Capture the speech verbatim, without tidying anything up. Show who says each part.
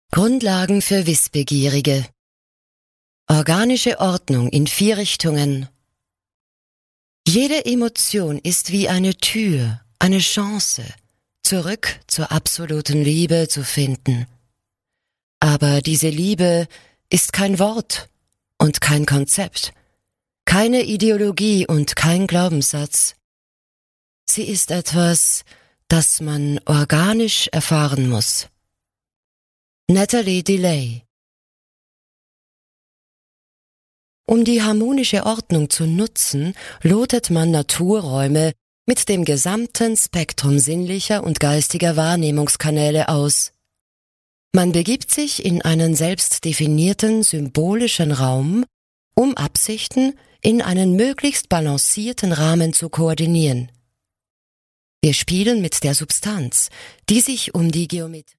Speaker 1: Grundlagen für Wissbegierige. Organische Ordnung in vier Richtungen. Jede Emotion ist wie eine Tür, eine Chance, zurück zur absoluten Liebe zu finden. Aber diese Liebe ist kein Wort und kein Konzept, keine Ideologie und kein Glaubenssatz. Sie ist etwas, das man organisch erfahren muss. Natalie DeLay. Um die harmonische Ordnung zu nutzen, lotet man Naturräume mit dem gesamten Spektrum sinnlicher und geistiger Wahrnehmungskanäle aus. Man begibt sich in einen selbst definierten symbolischen Raum, um Absichten in einen möglichst balancierten Rahmen zu koordinieren. Wir spielen mit der Substanz, die sich um die Geometrie